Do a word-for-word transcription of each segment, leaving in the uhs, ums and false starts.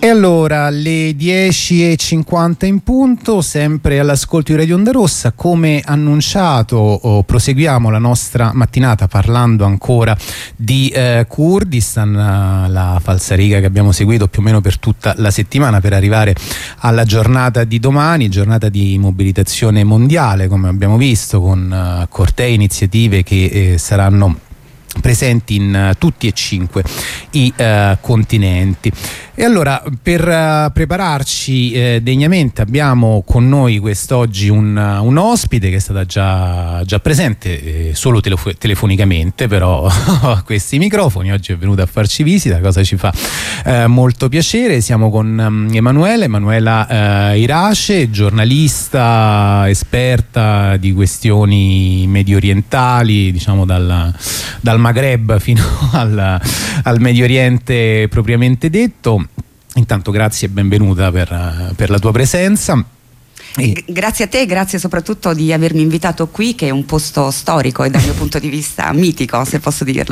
allora, alle dieci e cinquanta in punto, sempre all'ascolto di Radio Onda Rossa, come annunciato, oh, proseguiamo la nostra mattinata parlando ancora di eh, Kurdistan, la falsariga che abbiamo seguito più o meno per tutta la settimana per arrivare alla giornata di domani, giornata di mobilitazione mondiale, come abbiamo visto, con uh, cortei, iniziative che eh, saranno presenti in uh, tutti e cinque i uh, continenti. E allora, per uh, prepararci eh, degnamente, abbiamo con noi quest'oggi un, uh, un ospite che è stata già, già presente eh, solo telefo- telefonicamente, però a questi microfoni oggi è venuta a farci visita, cosa ci fa eh, molto piacere. Siamo con um, Emanuele, Emanuela eh, Irace, giornalista, esperta di questioni medio orientali, diciamo dal, dal Maghreb fino al, al Medio Oriente propriamente detto. Intanto grazie e benvenuta per, per la tua presenza. E... Grazie a te e grazie soprattutto di avermi invitato qui, che è un posto storico e dal mio punto di vista mitico, se posso dirlo.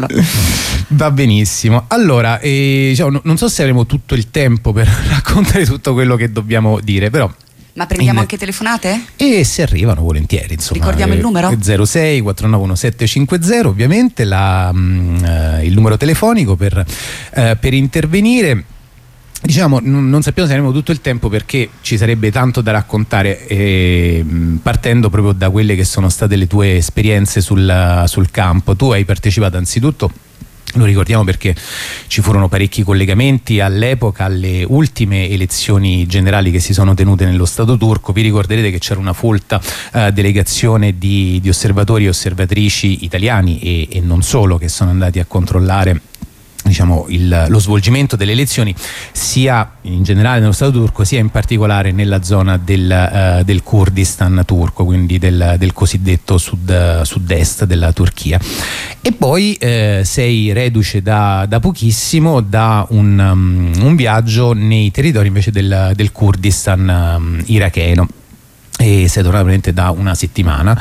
Va benissimo. Allora, eh, diciamo, non so se avremo tutto il tempo per raccontare tutto quello che dobbiamo dire, però... Ma prendiamo in... anche telefonate? E se arrivano volentieri, insomma. Ricordiamo il numero? zero sei quattro nove uno sette cinque zero, ovviamente la, mh, eh, il numero telefonico per, eh, per intervenire. Diciamo, n- non sappiamo se avremo tutto il tempo perché ci sarebbe tanto da raccontare, eh, partendo proprio da quelle che sono state le tue esperienze sul, sul campo. Tu hai partecipato anzitutto, lo ricordiamo perché ci furono parecchi collegamenti all'epoca alle ultime elezioni generali che si sono tenute nello Stato turco. Vi ricorderete che c'era una folta eh, delegazione di, di osservatori e osservatrici italiani e, e non solo, che sono andati a controllare, diciamo, il, lo svolgimento delle elezioni sia in generale nello Stato turco sia in particolare nella zona del, uh, del Kurdistan turco, quindi del, del cosiddetto sud, sud-est della Turchia. E poi eh, sei reduce da, da pochissimo da un, um, un viaggio nei territori invece del, del Kurdistan um, iracheno. E sei tornato veramente da una settimana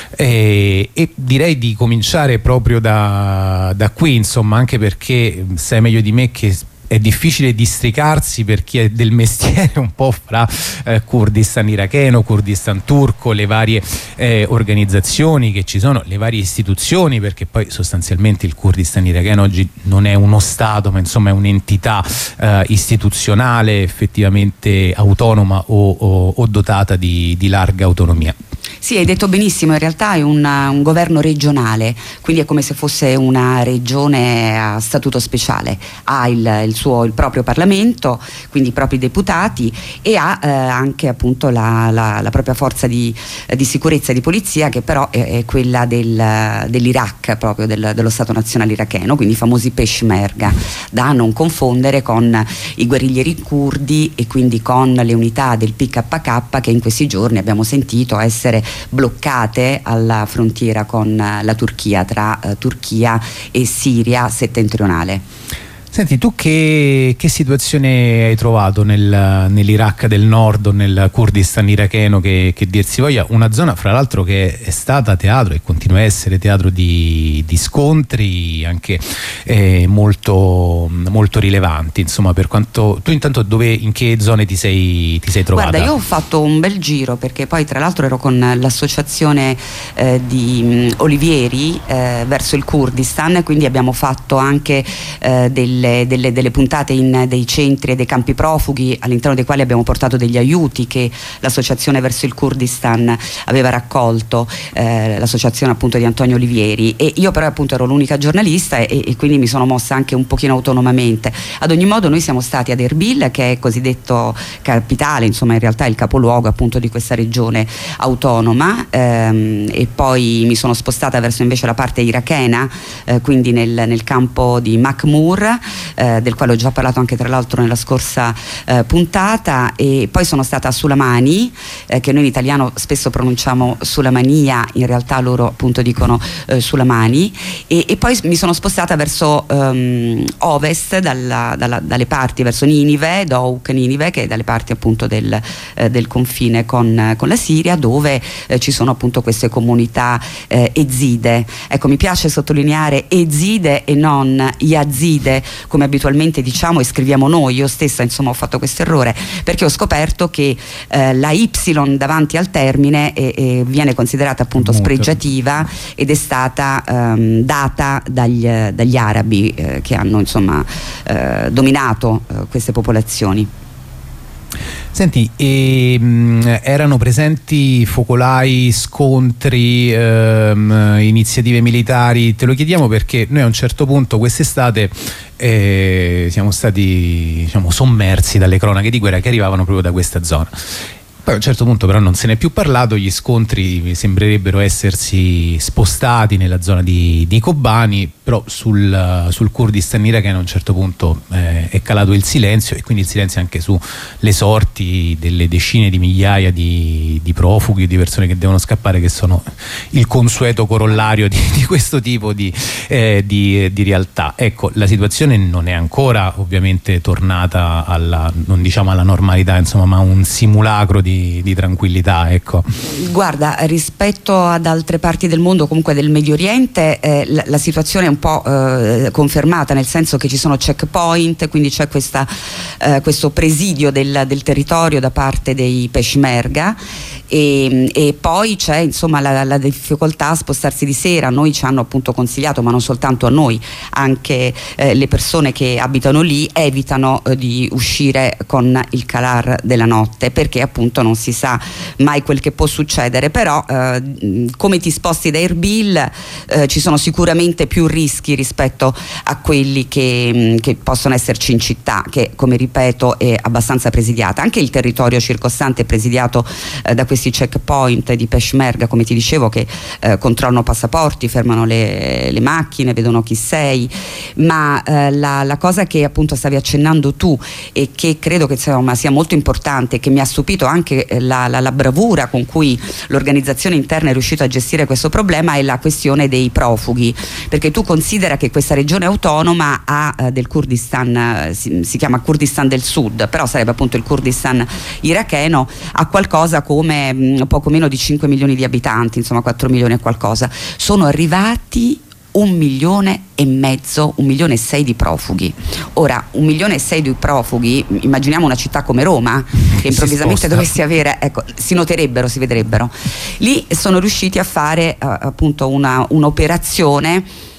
e, e direi di cominciare proprio da, da qui, insomma, anche perché sai meglio di me che è difficile districarsi per chi è del mestiere un po' fra eh, Kurdistan iracheno, Kurdistan turco, le varie eh, organizzazioni che ci sono, le varie istituzioni, perché poi sostanzialmente il Kurdistan iracheno oggi non è uno stato, ma insomma è un'entità eh, istituzionale effettivamente autonoma o, o, o dotata di, di larga autonomia. Sì, hai detto benissimo, in realtà è un, un governo regionale, quindi è come se fosse una regione a statuto speciale, ha il, il suo il proprio Parlamento, quindi i propri deputati, e ha eh, anche appunto la, la, la propria forza di, di sicurezza e di polizia, che però è, è quella del, dell'Iraq, proprio del, dello Stato nazionale iracheno, quindi i famosi Peshmerga, da non confondere con i guerriglieri curdi e quindi con le unità del P K K che in questi giorni abbiamo sentito essere bloccate alla frontiera con la Turchia, tra eh, Turchia e Siria settentrionale. Senti, tu che, che situazione hai trovato nel, nell'Iraq del nord o nel Kurdistan iracheno, che, che dir si voglia, una zona fra l'altro che è stata teatro e continua a essere teatro di, di scontri anche eh, molto, molto rilevanti, insomma, per quanto tu intanto dove, in che zone ti sei, ti sei trovata? Guarda, io ho fatto un bel giro perché poi tra l'altro ero con l'associazione eh, di mh, Olivieri eh, verso il Kurdistan, quindi abbiamo fatto anche eh, del Delle, delle puntate in dei centri e dei campi profughi, all'interno dei quali abbiamo portato degli aiuti che l'associazione verso il Kurdistan aveva raccolto, eh, l'associazione appunto di Antonio Olivieri, e io però appunto ero l'unica giornalista e, e quindi mi sono mossa anche un pochino autonomamente. Ad ogni modo noi siamo stati ad Erbil, che è cosiddetto capitale, insomma in realtà è il capoluogo appunto di questa regione autonoma, ehm, e poi mi sono spostata verso invece la parte irachena, eh, quindi nel, nel campo di Makhmur, Eh, del quale ho già parlato anche tra l'altro nella scorsa eh, puntata, e poi sono stata a Sulamani, eh, che noi in italiano spesso pronunciamo Sulamania, in realtà loro appunto dicono eh, Sulamani, e, e poi mi sono spostata verso um, ovest, dalla, dalla, dalle parti verso Ninive, Douk Ninive, che è dalle parti appunto del, eh, del confine con, con la Siria, dove eh, ci sono appunto queste comunità eh, ezide. Ecco, mi piace sottolineare ezide e non yazide, come abitualmente diciamo e scriviamo noi. Io stessa insomma ho fatto questo errore perché ho scoperto che eh, la Y davanti al termine è, è, viene considerata appunto Molto. spregiativa ed è stata ehm, data dagli, dagli arabi eh, che hanno insomma eh, dominato eh, queste popolazioni. Senti, e, mh, erano presenti focolai, scontri, ehm, iniziative militari? Te lo chiediamo perché noi a un certo punto quest'estate eh, siamo stati, diciamo, sommersi dalle cronache di guerra che arrivavano proprio da questa zona. Poi a un certo punto però non se n'è più parlato, gli scontri sembrerebbero essersi spostati nella zona di, di Kobani, però sul, sul Kurdistan iracheno a un certo punto eh, è calato il silenzio, e quindi il silenzio anche sulle sorti delle decine di migliaia di, di profughi, di persone che devono scappare, che sono il consueto corollario di, di questo tipo di, eh, di, di realtà. Ecco, la situazione non è ancora ovviamente tornata alla, non diciamo alla normalità, insomma, ma un simulacro di Di, di tranquillità, ecco. Guarda, rispetto ad altre parti del mondo, comunque del Medio Oriente, eh, la, la situazione è un po' eh, confermata, nel senso che ci sono checkpoint, quindi c'è questa, eh, questo presidio del, del territorio da parte dei Peshmerga, e, e poi c'è insomma la, la difficoltà a spostarsi di sera. Noi ci hanno appunto consigliato, ma non soltanto a noi, anche eh, le persone che abitano lì evitano eh, di uscire con il calar della notte, perché appunto non si sa mai quel che può succedere. Però eh, come ti sposti da Erbil eh, ci sono sicuramente più rischi rispetto a quelli che, che possono esserci in città, che come ripeto è abbastanza presidiata. Anche il territorio circostante è presidiato eh, da questi checkpoint di Peshmerga, come ti dicevo, che eh, controllano passaporti, fermano le, le macchine, vedono chi sei. Ma eh, la, la cosa che appunto stavi accennando tu e che credo che insomma sia molto importante, che mi ha stupito anche La, la, la bravura con cui l'organizzazione interna è riuscita a gestire questo problema, è la questione dei profughi, perché tu considera che questa regione autonoma ha eh, del Kurdistan, eh, si, si chiama Kurdistan del Sud, però sarebbe appunto il Kurdistan iracheno, ha qualcosa come mh, poco meno di cinque milioni di abitanti, insomma quattro milioni e qualcosa. Sono arrivati un milione e mezzo, un milione e sei di profughi. Ora, un milione e sei di profughi, immaginiamo una città come Roma, che improvvisamente dovessi avere, ecco, si noterebbero, si vedrebbero. Lì sono riusciti a fare uh, appunto una, un'operazione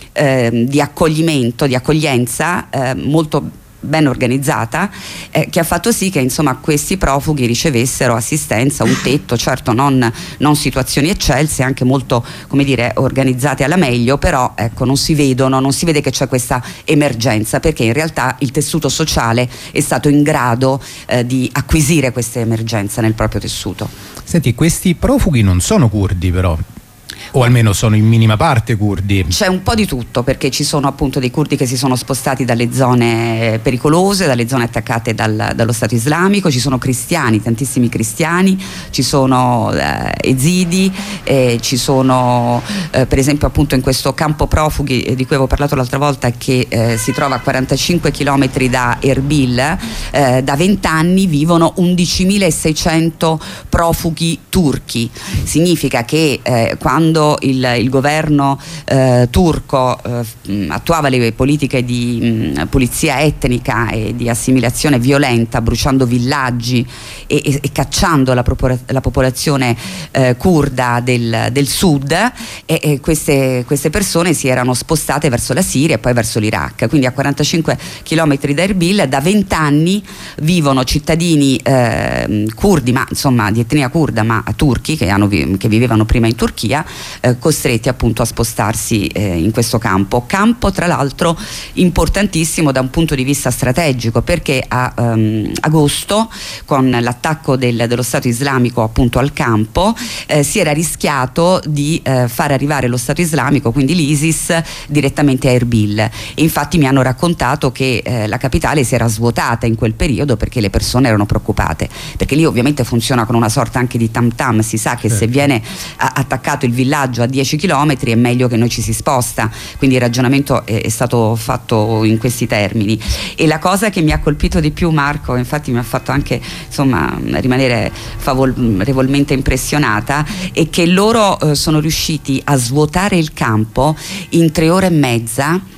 uh, di accoglimento, di accoglienza uh, molto ben organizzata, eh, che ha fatto sì che insomma questi profughi ricevessero assistenza, un tetto, certo non, non situazioni eccelse, anche molto, come dire, organizzate alla meglio, però ecco non si vedono, non si vede che c'è questa emergenza, perché in realtà il tessuto sociale è stato in grado eh, di acquisire questa emergenza nel proprio tessuto. Senti, questi profughi non sono curdi però? O almeno sono in minima parte curdi? C'è un po' di tutto, perché ci sono appunto dei curdi che si sono spostati dalle zone pericolose, dalle zone attaccate dal, dallo Stato islamico, ci sono cristiani, tantissimi cristiani, ci sono eh, ezidi, eh, ci sono eh, per esempio appunto in questo campo profughi eh, di cui avevo parlato l'altra volta, che eh, si trova a quarantacinque chilometri da Erbil, eh, da vent'anni vivono undicimilaseicento profughi turchi. Significa che eh, quando Il, il governo eh, turco eh, attuava le politiche di mh, pulizia etnica e di assimilazione violenta, bruciando villaggi e, e, e cacciando la, la popolazione eh, curda del, del sud, e, e queste, queste persone si erano spostate verso la Siria e poi verso l'Iraq. Quindi a quarantacinque chilometri da Erbil da vent'anni vivono cittadini eh, curdi, ma insomma di etnia curda, ma turchi, che, hanno, che vivevano prima in Turchia, Eh, costretti appunto a spostarsi eh, in questo campo campo tra l'altro importantissimo da un punto di vista strategico, perché a um, agosto, con l'attacco del, dello Stato islamico appunto al campo, eh, si era rischiato di eh, far arrivare lo Stato islamico, quindi l'ISIS, direttamente a Erbil, e infatti mi hanno raccontato che eh, la capitale si era svuotata in quel periodo perché le persone erano preoccupate, perché lì ovviamente funziona con una sorta anche di tam tam, si sa che certo. se viene a- attaccato il villaggio a dieci chilometri è meglio che noi ci si sposta, quindi il ragionamento è, è stato fatto in questi termini. E la cosa che mi ha colpito di più, Marco, infatti mi ha fatto anche insomma rimanere favorevolmente impressionata, è che loro eh, sono riusciti a svuotare il campo in tre ore e mezza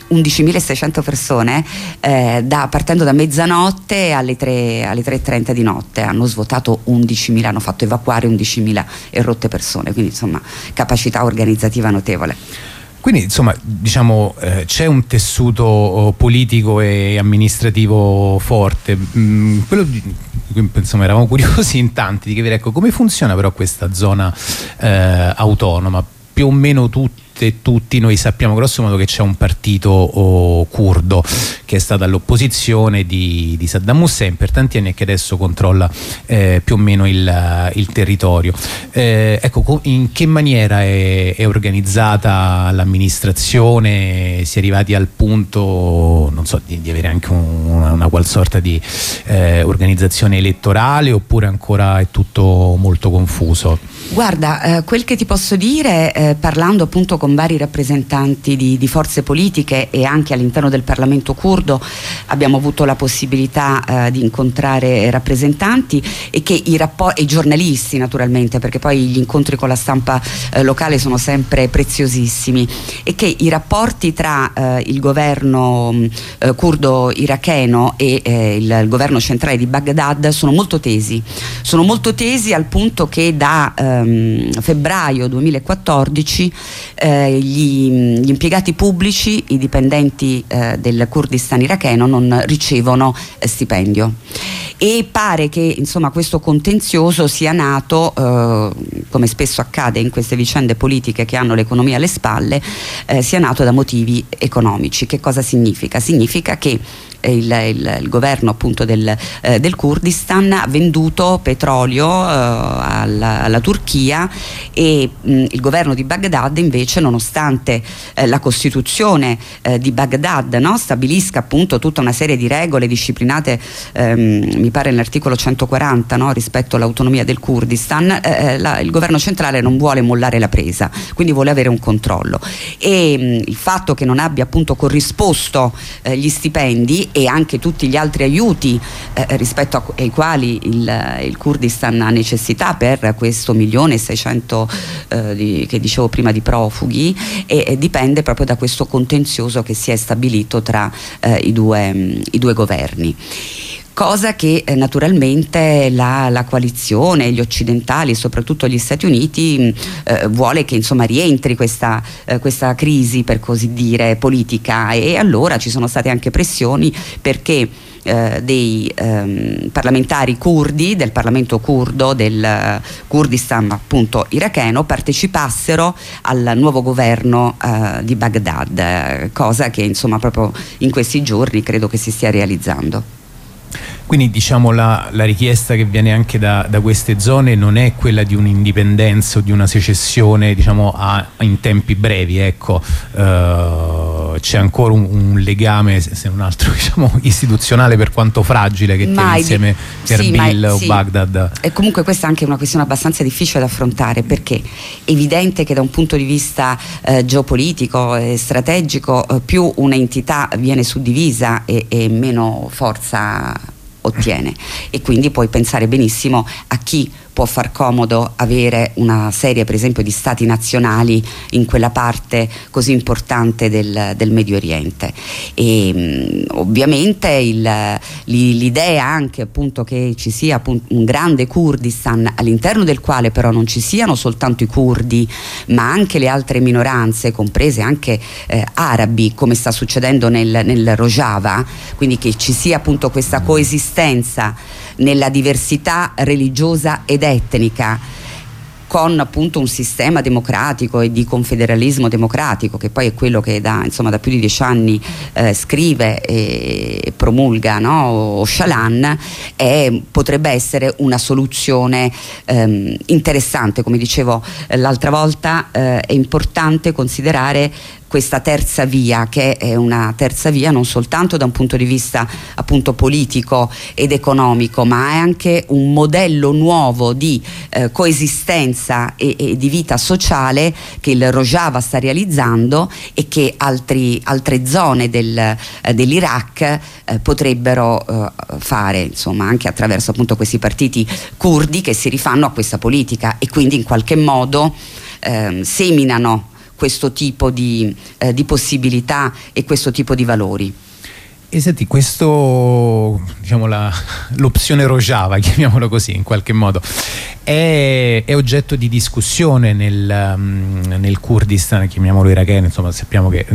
undicimilaseicento persone eh, da, partendo da mezzanotte alle tre e trenta di notte. Hanno svuotato undicimila, hanno fatto evacuare undicimila e rotte persone, quindi insomma capacità organizzativa notevole. Quindi insomma diciamo eh, c'è un tessuto politico e amministrativo forte. Mm, quello di, insomma eravamo curiosi in tanti di capire, ecco, come funziona però questa zona eh, autonoma. Più o meno tutti e tutti noi sappiamo grosso modo che c'è un partito oh, curdo che è stato all'opposizione di, di Saddam Hussein per tanti anni e che adesso controlla eh, più o meno il, il territorio. Eh, ecco, in che maniera è, è organizzata l'amministrazione? Si è arrivati al punto, non so, di, di avere anche un, una, una qual sorta di eh, organizzazione elettorale, oppure ancora è tutto molto confuso? Guarda, eh, quel che ti posso dire, eh, parlando appunto con vari rappresentanti di, di forze politiche e anche all'interno del Parlamento curdo, abbiamo avuto la possibilità eh, di incontrare rappresentanti e che i rapporti, e giornalisti naturalmente, perché poi gli incontri con la stampa eh, locale sono sempre preziosissimi, e che i rapporti tra eh, il governo eh, curdo iracheno e eh, il, il governo centrale di Baghdad sono molto tesi, sono molto tesi al punto che da eh, febbraio duemilaquattordici eh, gli, gli impiegati pubblici, i dipendenti eh, del Kurdistan iracheno non ricevono eh, stipendio, e pare che insomma questo contenzioso sia nato eh, come spesso accade in queste vicende politiche che hanno l'economia alle spalle, eh, sia nato da motivi economici. Che cosa significa? Significa che Il, il, il governo appunto del, eh, del Kurdistan ha venduto petrolio eh, alla, alla Turchia, e mh, il governo di Baghdad invece, nonostante eh, la Costituzione eh, di Baghdad, no, stabilisca appunto tutta una serie di regole disciplinate ehm, mi pare nell'articolo centoquaranta, no, rispetto all'autonomia del Kurdistan, eh, la, il governo centrale non vuole mollare la presa, quindi vuole avere un controllo, e mh, il fatto che non abbia appunto corrisposto eh, gli stipendi e anche tutti gli altri aiuti eh, rispetto a, ai quali il, il Kurdistan ha necessità per questo milione e seicento eh, di, che dicevo prima di profughi, e, e dipende proprio da questo contenzioso che si è stabilito tra eh, i, due, mh, i due governi. Cosa che eh, naturalmente la, la coalizione, gli occidentali, soprattutto gli Stati Uniti, eh, vuole che insomma rientri questa, eh, questa crisi, per così dire, politica, e allora ci sono state anche pressioni perché eh, dei ehm, parlamentari curdi del Parlamento curdo del Kurdistan appunto iracheno partecipassero al nuovo governo eh, di Baghdad, cosa che insomma proprio in questi giorni credo che si stia realizzando. Quindi diciamo la, la richiesta che viene anche da, da queste zone non è quella di un'indipendenza o di una secessione, diciamo, a, in tempi brevi, ecco. Uh, c'è ancora un, un legame, se non altro, diciamo, istituzionale, per quanto fragile, che tiene insieme Erbil o sì. Baghdad. E comunque questa è anche una questione abbastanza difficile da affrontare, perché è evidente che da un punto di vista eh, geopolitico e strategico eh, più un'entità viene suddivisa e, e meno forza ottiene, e quindi puoi pensare benissimo a chi può far comodo avere una serie, per esempio, di stati nazionali in quella parte così importante del, del Medio Oriente. E mh, ovviamente il, l'idea anche appunto che ci sia appunto un grande Kurdistan all'interno del quale però non ci siano soltanto i curdi ma anche le altre minoranze, comprese anche eh, arabi, come sta succedendo nel, nel Rojava, quindi che ci sia appunto questa coesistenza nella diversità religiosa ed etnica, con appunto un sistema democratico e di confederalismo democratico, che poi è quello che da, insomma, da più di dieci anni eh, scrive e promulga, no, Öcalan, è, potrebbe essere una soluzione ehm, interessante. Come dicevo eh, l'altra volta, eh, è importante considerare questa terza via, che è una terza via non soltanto da un punto di vista appunto politico ed economico, ma è anche un modello nuovo di eh, coesistenza e, e di vita sociale che il Rojava sta realizzando e che altri, altre zone del, eh, dell'Iraq eh, potrebbero eh, fare, insomma, anche attraverso appunto questi partiti curdi che si rifanno a questa politica e quindi in qualche modo eh, seminano questo tipo di, eh, di possibilità e questo tipo di valori. E senti, questo, diciamo, la, l'opzione Rojava, chiamiamolo così in qualche modo, è, è oggetto di discussione nel, um, nel Kurdistan, chiamiamolo iracheno, insomma sappiamo che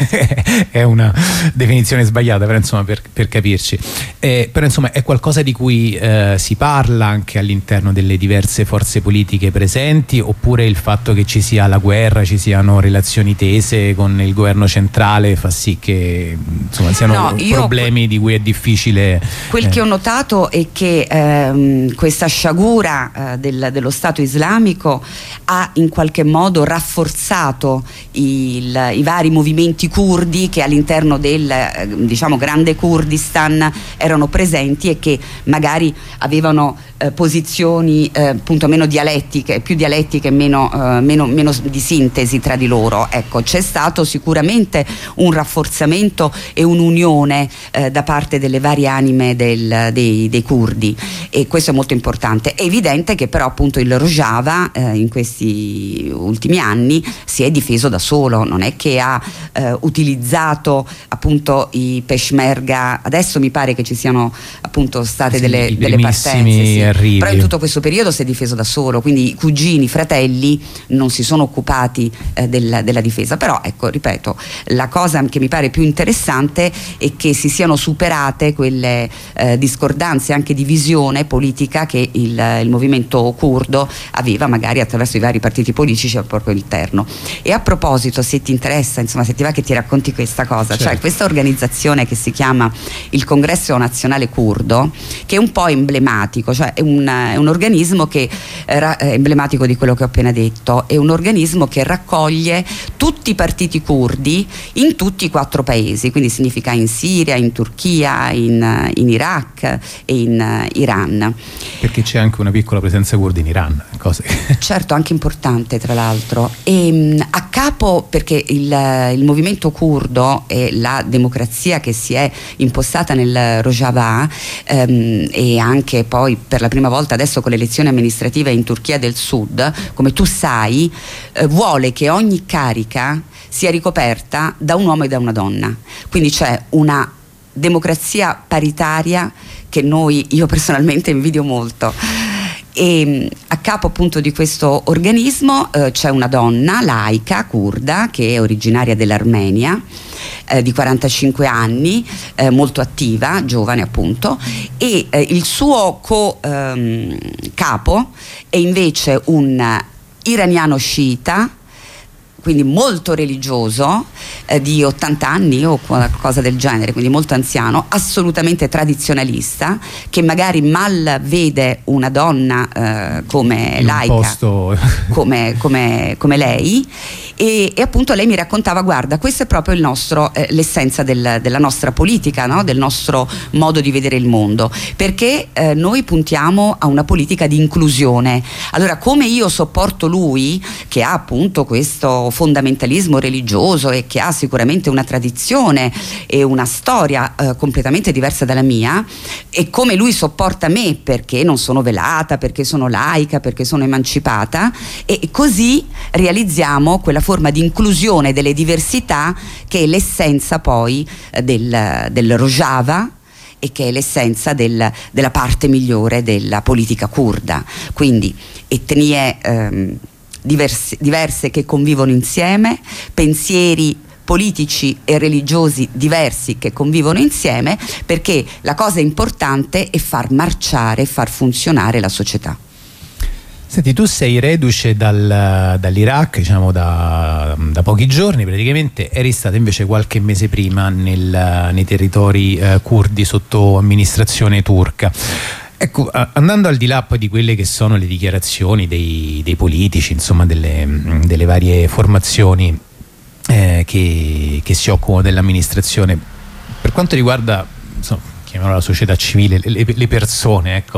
è una definizione sbagliata, però insomma per, per capirci, eh, però insomma è qualcosa di cui eh, si parla anche all'interno delle diverse forze politiche presenti, oppure il fatto che ci sia la guerra, ci siano relazioni tese con il governo centrale fa sì che insomma siano no, problemi di cui è difficile. Quel eh. che ho notato è che ehm, questa sciagura eh, del, dello Stato islamico ha in qualche modo rafforzato il, i vari movimenti curdi che all'interno del eh, diciamo grande Kurdistan erano presenti e che magari avevano eh, posizioni eh, appunto meno dialettiche, più dialettiche, meno, eh, meno, meno di sintesi tra di loro. Ecco, c'è stato sicuramente un rafforzamento e un'unione eh, da parte delle varie anime del, dei, dei curdi, e questo è molto importante. È evidente che però appunto il Rojava eh, in questi ultimi anni si è difeso da solo, non è che ha eh, utilizzato appunto i Peshmerga. Adesso mi pare che ci siano appunto state sì, delle, delle partenze, sì. Arrivi. Però in tutto questo periodo si è difeso da solo, quindi i cugini, i fratelli non si sono occupati eh, del, della difesa. Però ecco, ripeto, la cosa che mi pare più interessante è che si siano superate quelle eh, discordanze, anche di visione politica che il, il movimento curdo aveva magari attraverso i vari partiti politici al proprio interno. E a proposito, se ti interessa, insomma, se ti va che ti racconti questa cosa, certo. Cioè questa organizzazione che si chiama il Congresso Nazionale Curdo, che è un po' emblematico, cioè è un, è un organismo che è emblematico di quello che ho appena detto, è un organismo che raccoglie tutti i partiti curdi in tutti i quattro paesi, quindi significa in Siria, in Turchia, in, in Iraq e in uh, Iran. Perché c'è anche una piccola presenza curda in Iran, cose. Certo, anche importante tra l'altro. E mh, a capo, perché il, il movimento curdo e la democrazia che si è impostata nel Rojava ehm, e anche poi per la prima volta adesso con le elezioni amministrative in Turchia del Sud, come tu sai, eh, vuole che ogni carica sia ricoperta da un uomo e da una donna, quindi c'è una democrazia paritaria che noi, io personalmente invidio molto. E a capo appunto di questo organismo eh, c'è una donna laica curda che è originaria dell'Armenia, eh, di quarantacinque anni, eh, molto attiva, giovane appunto, e eh, il suo co, ehm, capo è invece un iraniano sciita, quindi molto religioso, eh, di ottanta anni o qualcosa del genere, quindi molto anziano, assolutamente tradizionalista, che magari mal vede una donna eh, come in laica, posto... come, come, come lei, e, e appunto lei mi raccontava: guarda, questo è proprio il nostro, eh, l'essenza del, della nostra politica, no? Del nostro modo di vedere il mondo, perché eh, noi puntiamo a una politica di inclusione. Allora, come io sopporto lui, che ha appunto questo fondamentalismo religioso e che ha sicuramente una tradizione e una storia eh, completamente diversa dalla mia, e come lui sopporta me perché non sono velata, perché sono laica, perché sono emancipata, e così realizziamo quella forma di inclusione delle diversità che è l'essenza poi eh, del, del Rojava, e che è l'essenza del, della parte migliore della politica curda. Quindi etnie ehm, Diverse, diverse che convivono insieme, pensieri politici e religiosi diversi che convivono insieme, perché la cosa importante è far marciare, far funzionare la società. Senti, tu sei reduce dal, dall'Iraq, diciamo da, da pochi giorni, praticamente eri stata invece qualche mese prima nel, nei territori eh, curdi sotto amministrazione turca. Ecco, andando al di là poi di quelle che sono le dichiarazioni dei, dei politici, insomma delle, delle varie formazioni eh, che, che si occupano dell'amministrazione, per quanto riguarda, insomma, chiamiamola la società civile, le, le persone, ecco,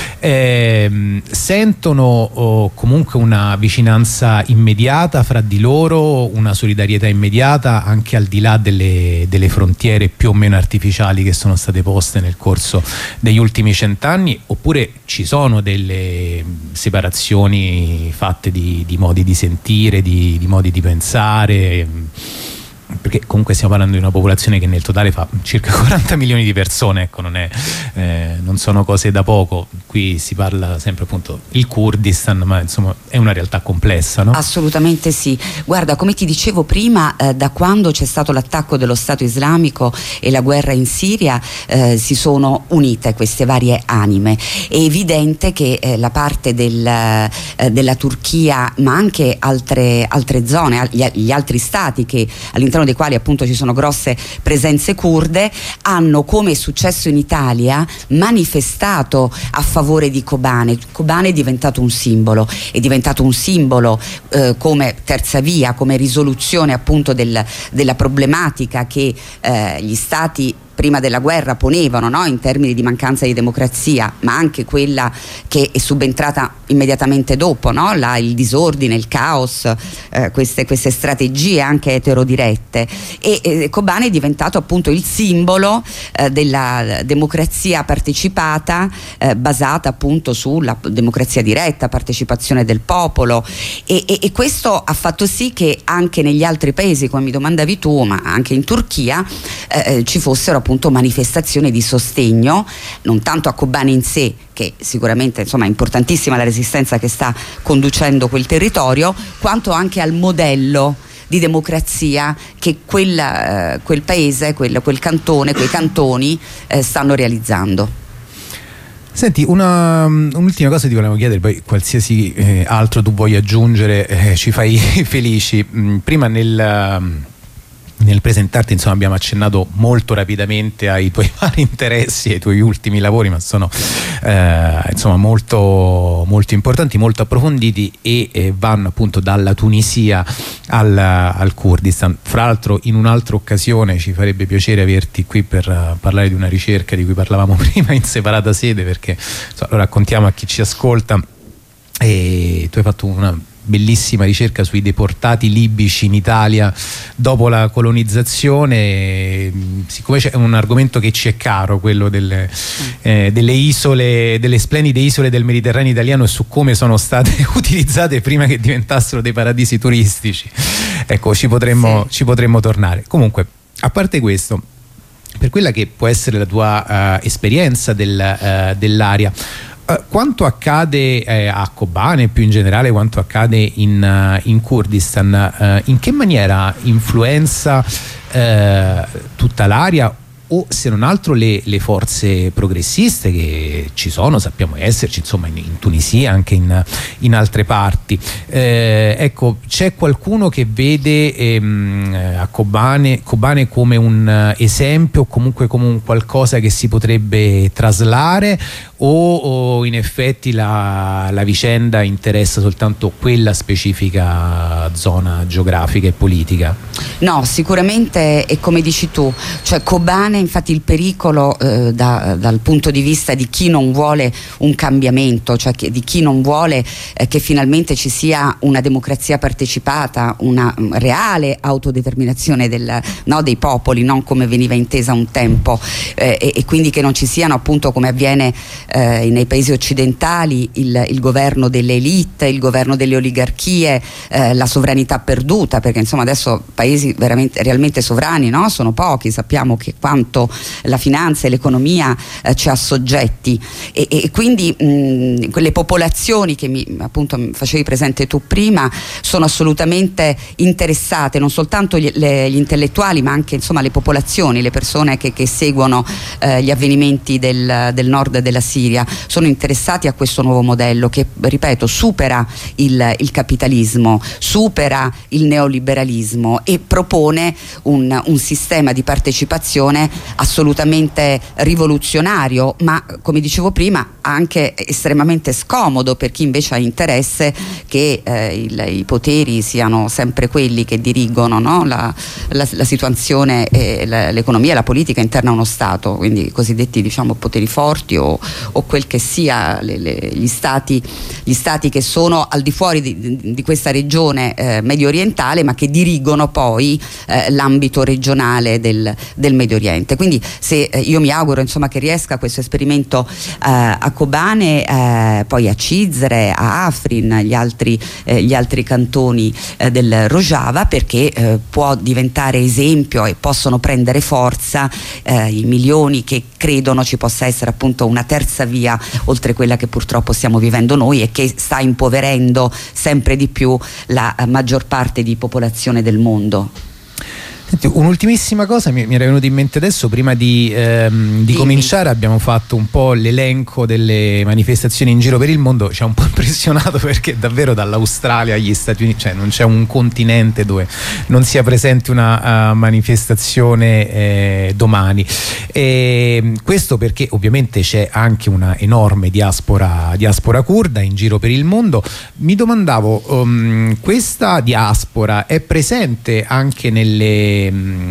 eh, sentono oh, comunque una vicinanza immediata fra di loro, una solidarietà immediata anche al di là delle, delle frontiere più o meno artificiali che sono state poste nel corso degli ultimi cent'anni, oppure ci sono delle separazioni fatte di, di modi di sentire, di, di modi di pensare? Perché comunque stiamo parlando di una popolazione che nel totale fa circa quaranta milioni di persone, ecco, non, è, eh, non sono cose da poco. Qui si parla sempre appunto il Kurdistan, ma insomma è una realtà complessa, no? Assolutamente sì. Guarda, come ti dicevo prima, eh, da quando c'è stato l'attacco dello Stato islamico e la guerra in Siria, eh, si sono unite queste varie anime. È evidente che eh, la parte del, eh, della Turchia, ma anche altre, altre zone, gli, gli altri stati che all'interno dei quali appunto ci sono grosse presenze kurde, hanno, come è successo in Italia, manifestato a favore di Kobane. Kobane è diventato un simbolo, è diventato un simbolo eh, come terza via, come risoluzione appunto del, della problematica che eh, gli stati prima della guerra ponevano, no? In termini di mancanza di democrazia, ma anche quella che è subentrata immediatamente dopo, no? La, il disordine, il caos, eh, queste, queste strategie anche eterodirette, e eh, Kobane è diventato appunto il simbolo eh, della democrazia partecipata, eh, basata appunto sulla democrazia diretta, partecipazione del popolo, e, e, e questo ha fatto sì che anche negli altri paesi, come mi domandavi tu, ma anche in Turchia, eh, ci fossero appunto manifestazioni di sostegno, non tanto a Kobane in sé, che sicuramente insomma è importantissima la resistenza che sta conducendo quel territorio, quanto anche al modello di democrazia che quel, eh, quel paese, quel, quel cantone, quei cantoni eh, stanno realizzando. Senti, una, un'ultima cosa ti volevo chiedere, poi qualsiasi eh, altro tu voglia aggiungere eh, ci fai felici. Mm, prima nel... Nel presentarti, insomma, abbiamo accennato molto rapidamente ai tuoi vari interessi, ai tuoi ultimi lavori, ma sono eh, insomma molto, molto importanti, molto approfonditi, e eh, vanno appunto dalla Tunisia al, al Kurdistan. Fra l'altro, in un'altra occasione ci farebbe piacere averti qui per uh, parlare di una ricerca di cui parlavamo prima in separata sede, perché insomma, lo raccontiamo a chi ci ascolta. E tu hai fatto una bellissima ricerca sui deportati libici in Italia dopo la colonizzazione. Siccome c'è un argomento che ci è caro, quello delle, eh, delle isole, delle splendide isole del Mediterraneo italiano, e su come sono state utilizzate prima che diventassero dei paradisi turistici, ecco, ci potremmo, sì. ci potremmo tornare. Comunque, a parte questo, per quella che può essere la tua uh, esperienza del, uh, dell'area, Uh, quanto accade eh, a Kobane, più in generale quanto accade in, uh, in Kurdistan, uh, in che maniera influenza uh, tutta l'area, o se non altro le, le forze progressiste che ci sono, sappiamo esserci, insomma, in, in Tunisia, anche in, in altre parti. Eh, ecco, c'è qualcuno che vede ehm, a Kobane, Kobane come un esempio, o comunque come un qualcosa che si potrebbe traslare, o, o in effetti la, la vicenda interessa soltanto quella specifica zona geografica e politica? No, sicuramente è come dici tu, cioè Kobane, infatti il pericolo eh, da, dal punto di vista di chi non vuole un cambiamento, cioè che, di chi non vuole eh, che finalmente ci sia una democrazia partecipata, una um, reale autodeterminazione del, no, dei popoli, non come veniva intesa un tempo, eh, e, e quindi che non ci siano, appunto, come avviene eh, nei paesi occidentali, il, il governo delle elite, il governo delle oligarchie, eh, la sovranità perduta, perché insomma adesso paesi veramente realmente sovrani, no? Sono pochi, sappiamo che quanto la finanza e l'economia eh, ci ha soggetti, e, e quindi mh, quelle popolazioni che mi appunto facevi presente tu prima sono assolutamente interessate, non soltanto gli, le, gli intellettuali, ma anche insomma le popolazioni, le persone che, che seguono eh, gli avvenimenti del, del nord della Siria sono interessati a questo nuovo modello che, ripeto, supera il, il capitalismo, supera il neoliberalismo e propone un, un sistema di partecipazione assolutamente rivoluzionario, ma come dicevo prima anche estremamente scomodo per chi invece ha interesse che eh, il, i poteri siano sempre quelli che dirigono, no? la, la, la situazione, e la, l'economia e la politica interna a uno Stato, quindi i cosiddetti, diciamo, poteri forti o, o quel che sia le, le, gli stati gli stati che sono al di fuori di, di questa regione eh, medio orientale, ma che dirigono poi eh, l'ambito regionale del, del Medio Oriente. Quindi se eh, io mi auguro, insomma, che riesca questo esperimento eh, a Kobane, eh, poi a Cizre, a Afrin, gli altri, eh, gli altri cantoni eh, del Rojava, perché eh, può diventare esempio e possono prendere forza eh, i milioni che credono ci possa essere appunto una terza via oltre quella che purtroppo stiamo vivendo noi e che sta impoverendo sempre di più la maggior parte di popolazione del mondo. Senti, un'ultimissima cosa mi, mi era venuta in mente adesso, prima di, ehm, di cominciare abbiamo fatto un po' l'elenco delle manifestazioni in giro per il mondo. Ci ha un po' impressionato perché davvero dall'Australia agli Stati Uniti, cioè non c'è un continente dove non sia presente una uh, manifestazione eh, domani, e questo perché ovviamente c'è anche una enorme diaspora, diaspora curda in giro per il mondo. Mi domandavo, um, questa diaspora è presente anche nelle Eh,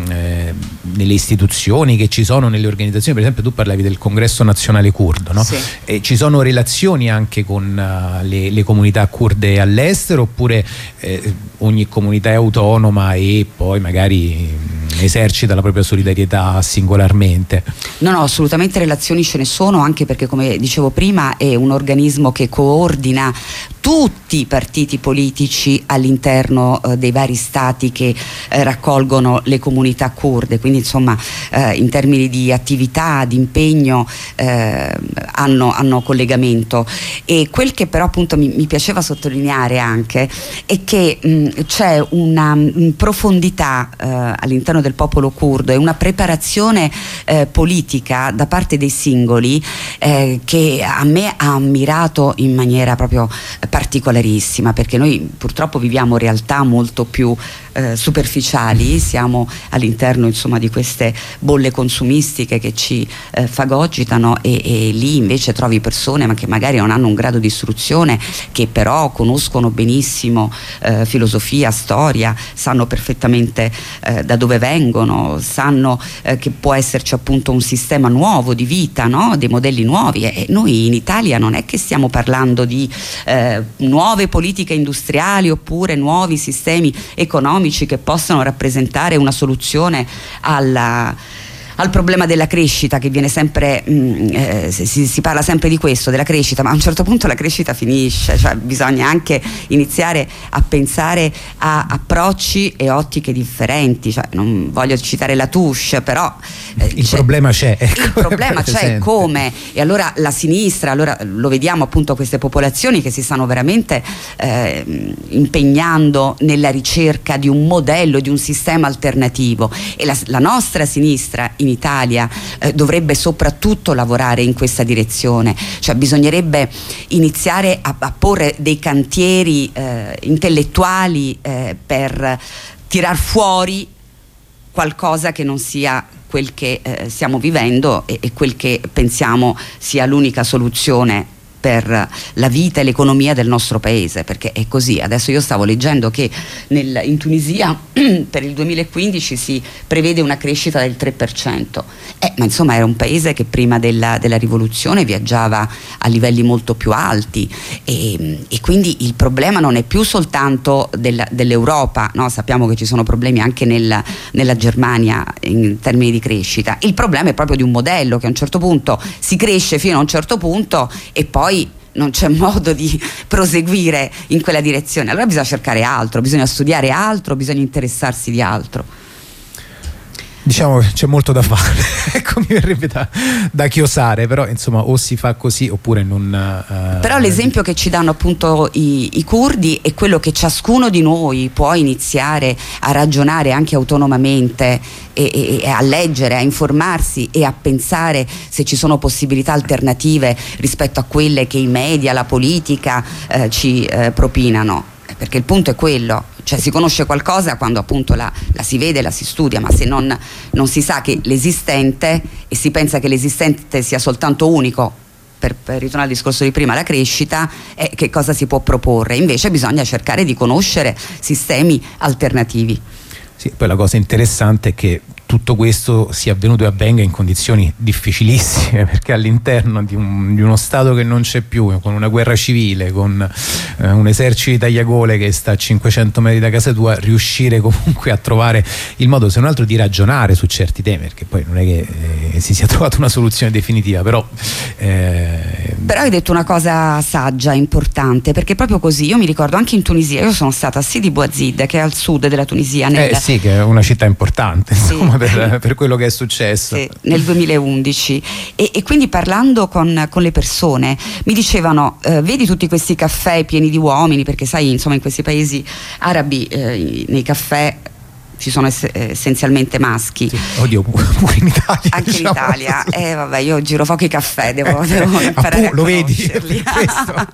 nelle istituzioni che ci sono, nelle organizzazioni? Per esempio tu parlavi del Congresso Nazionale Curdo, no? Sì. E ci sono relazioni anche con uh, le, le comunità curde all'estero, oppure eh, ogni comunità è autonoma e poi magari mh, esercita la propria solidarietà singolarmente? No, no, assolutamente relazioni ce ne sono, anche perché, come dicevo prima, è un organismo che coordina tutti i partiti politici all'interno eh, dei vari stati che eh, raccolgono le comunità curde, quindi insomma eh, in termini di attività, di impegno eh, hanno, hanno collegamento. E quel che però appunto mi, mi piaceva sottolineare anche è che mh, c'è una mh, profondità eh, all'interno del popolo curdo e una preparazione eh, politica da parte dei singoli eh, che a me ha ammirato in maniera proprio particolarissima, perché noi purtroppo viviamo realtà molto più eh, superficiali, siamo all'interno insomma di queste bolle consumistiche che ci eh, fagocitano, e, e lì invece trovi persone ma che magari non hanno un grado di istruzione, che però conoscono benissimo eh, filosofia, storia, sanno perfettamente eh, da dove vengono, sanno eh, che può esserci appunto un sistema nuovo di vita, no? Dei modelli nuovi, e noi in Italia non è che stiamo parlando di eh, nuove politiche industriali oppure nuovi sistemi economici che possono rappresentare una soluzione alla al problema della crescita, che viene sempre mh, eh, si, si parla sempre di questo, della crescita, ma a un certo punto la crescita finisce, cioè bisogna anche iniziare a pensare a approcci e ottiche differenti. Cioè, non voglio citare Latouche, però eh, il c'è, problema c'è ecco, il problema c'è, come? E allora la sinistra, allora lo vediamo appunto queste popolazioni che si stanno veramente eh, impegnando nella ricerca di un modello, di un sistema alternativo, e la, la nostra sinistra in Italia eh, dovrebbe soprattutto lavorare in questa direzione. Cioè bisognerebbe iniziare a, a porre dei cantieri eh, intellettuali eh, per tirar fuori qualcosa che non sia quel che eh, stiamo vivendo e, e quel che pensiamo sia l'unica soluzione per la vita e l'economia del nostro paese, perché è così. Adesso io stavo leggendo che nel, in Tunisia per il duemilaquindici si prevede una crescita del tre per cento, eh, ma insomma era un paese che prima della, della rivoluzione viaggiava a livelli molto più alti, e, e quindi il problema non è più soltanto del, dell'Europa, no? Sappiamo che ci sono problemi anche nel, nella Germania in termini di crescita. Il problema è proprio di un modello che a un certo punto si cresce fino a un certo punto e poi non c'è modo di proseguire in quella direzione. Allora bisogna cercare altro, bisogna studiare altro, bisogna interessarsi di altro. Diciamo che c'è molto da fare, ecco, mi verrebbe da, da chiosare, però insomma o si fa così oppure non... Uh, però l'esempio che ci danno appunto i, i curdi è quello che ciascuno di noi può iniziare a ragionare anche autonomamente e, e, e a leggere, a informarsi e a pensare se ci sono possibilità alternative rispetto a quelle che i media, la politica eh, ci eh, propinano. Perché il punto è quello, cioè si conosce qualcosa quando appunto la, la si vede, la si studia, ma se non, non si sa che l'esistente e si pensa che l'esistente sia soltanto unico per, per ritornare al discorso di prima, la crescita, e che cosa si può proporre. Invece bisogna cercare di conoscere sistemi alternativi. Sì, poi la cosa interessante è che tutto questo sia avvenuto e avvenga in condizioni difficilissime, perché all'interno di, un, di uno Stato che non c'è più, con una guerra civile, con eh, un esercito di tagliagole che sta a cinquecento metri da casa tua, riuscire comunque a trovare il modo, se non altro, di ragionare su certi temi, perché poi non è che eh, si sia trovata una soluzione definitiva, però eh... però hai detto una cosa saggia, importante, perché proprio così, io mi ricordo anche in Tunisia, io sono stata a Sidi Bouazid, che è al sud della Tunisia, nel... eh sì, che è una città importante, insomma, sì. Per, per quello che è successo, sì, nel duemilaundici, e, e quindi parlando con, con le persone mi dicevano eh, vedi tutti questi caffè pieni di uomini, perché sai, insomma, in questi paesi arabi eh, nei caffè ci sono ess- essenzialmente maschi. Sì. Oddio, pure in Italia. Anche diciamo. in Italia. Eh vabbè, io giro pochi caffè, devo, devo imparare Appunto, a lo vedi. conoscerli.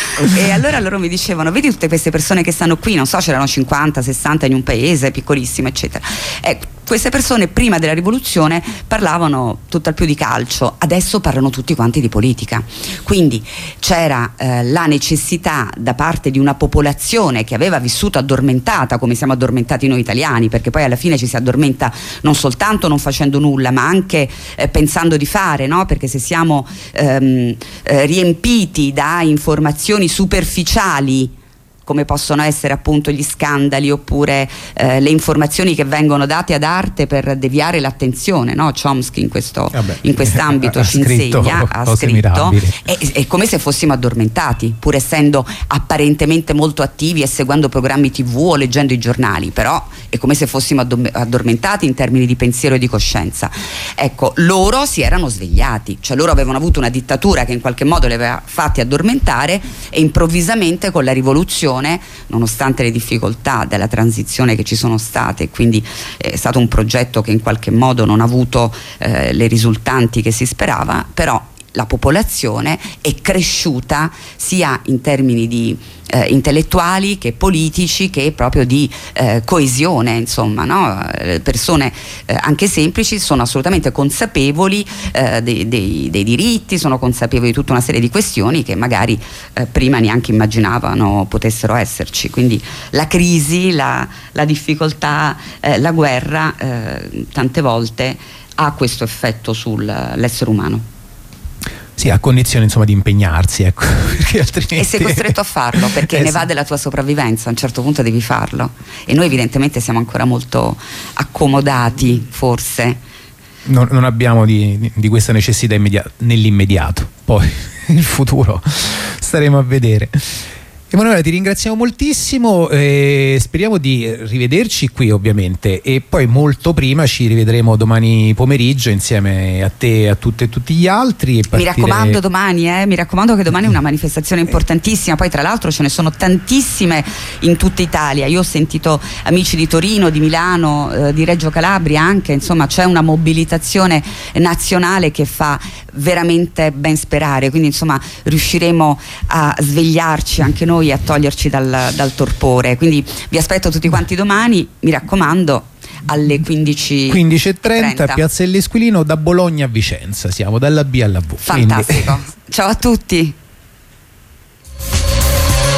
E allora loro mi dicevano, vedi tutte queste persone che stanno qui, non so, c'erano cinquanta, sessanta in un paese piccolissimo, eccetera. Ecco, queste persone prima della rivoluzione parlavano tutt'al più di calcio, adesso parlano tutti quanti di politica. Quindi c'era eh, la necessità da parte di una popolazione che aveva vissuto addormentata, come siamo addormentati noi italiani, perché poi alla fine ci si addormenta non soltanto non facendo nulla, ma anche eh, pensando di fare, no? Perché se siamo ehm, eh, riempiti da informazioni superficiali, come possono essere appunto gli scandali oppure eh, le informazioni che vengono date ad arte per deviare l'attenzione, no? Chomsky in questo Vabbè, in quest'ambito ci scritto insegna, ha scritto, è, è come se fossimo addormentati, pur essendo apparentemente molto attivi e seguendo programmi tivù o leggendo i giornali, però è come se fossimo addormentati in termini di pensiero e di coscienza. Ecco, loro si erano svegliati, cioè loro avevano avuto una dittatura che in qualche modo li aveva fatti addormentare, e improvvisamente con la rivoluzione, nonostante le difficoltà della transizione che ci sono state, quindi è stato un progetto che in qualche modo non ha avuto eh, le risultanti che si sperava, però la popolazione è cresciuta sia in termini di eh, intellettuali che politici, che proprio di eh, coesione, insomma, no? Le persone eh, anche semplici sono assolutamente consapevoli eh, dei, dei, dei diritti, sono consapevoli di tutta una serie di questioni che magari eh, prima neanche immaginavano potessero esserci. Quindi la crisi, la, la difficoltà, eh, la guerra eh, tante volte ha questo effetto sull'essere umano. Sì, a condizione, insomma, di impegnarsi, ecco, perché altrimenti... E sei costretto a farlo, perché eh, ne sì. va della tua sopravvivenza, a un certo punto devi farlo, e noi evidentemente siamo ancora molto accomodati, forse. Non, non abbiamo di, di questa necessità immediata, nell'immediato, poi il futuro staremo a vedere. Emanuela, ti ringraziamo moltissimo, e speriamo di rivederci qui, ovviamente, e poi molto prima ci rivedremo domani pomeriggio insieme a te, a tutte e tutti gli altri. E partire... Mi raccomando domani, eh, mi raccomando che domani è una manifestazione importantissima, poi tra l'altro ce ne sono tantissime in tutta Italia. Io ho sentito amici di Torino, di Milano, eh, di Reggio Calabria anche, insomma c'è una mobilitazione nazionale che fa veramente ben sperare, quindi insomma riusciremo a svegliarci anche noi, a toglierci dal, dal torpore. Quindi vi aspetto tutti quanti domani, mi raccomando, alle quindici e trenta a Piazza dell'Esquilino, da Bologna a Vicenza, siamo dalla B alla V. Fantastico. Quindi... Ciao a tutti.